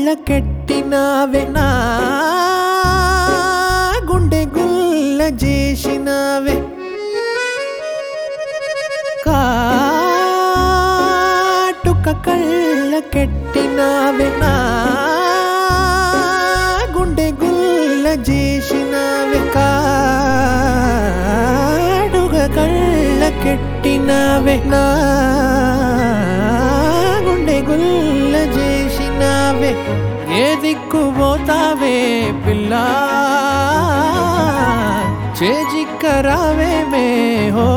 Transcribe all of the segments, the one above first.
కెట్టినావే నా గుండె గుల్ల చేసినావే కాటుక కళ్ళ కెట్టినావే నా గుండె గుల్ల చేసినావే కాటుక కళ్ళ కెట్టినావే నా గుండె గుల్ల చేసినావే ఏ దిక్కు పోతావే పిల్ల చేజిక్కరావే మే హో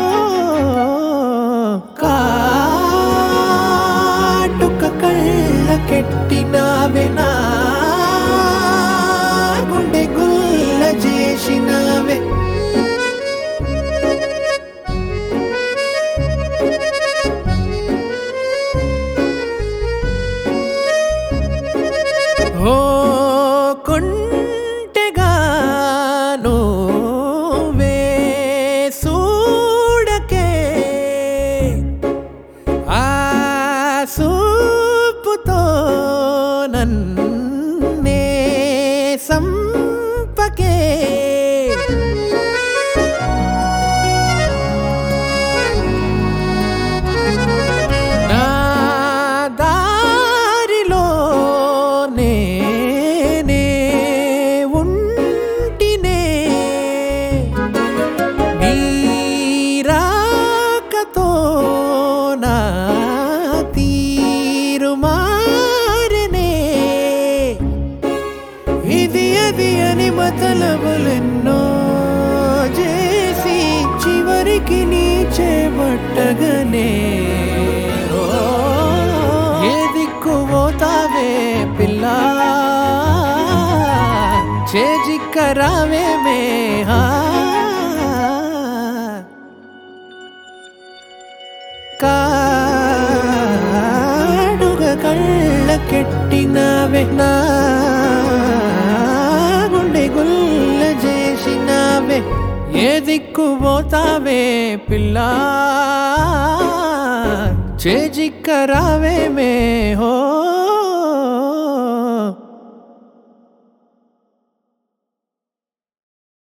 కాటుక కళ్ళ కెట్టినావే నా గుండె గుల్ల చేసినావే ఓ కొంటెగాను వేసుడకే ఆ సూపుతో నన్నే సంపకే మతలబులెన్నో చేసి చివరికి నీ చేపట్టగనే ఏ దిక్కు పోతావే పిల్ల చేజిక్కరావే మే కాడుగ కళ్ళ కెట్టినావే నా గుల్ల చేసినావే ఏ దిక్కు పోతావే పిల్ల చేజిక్కరావే మే హో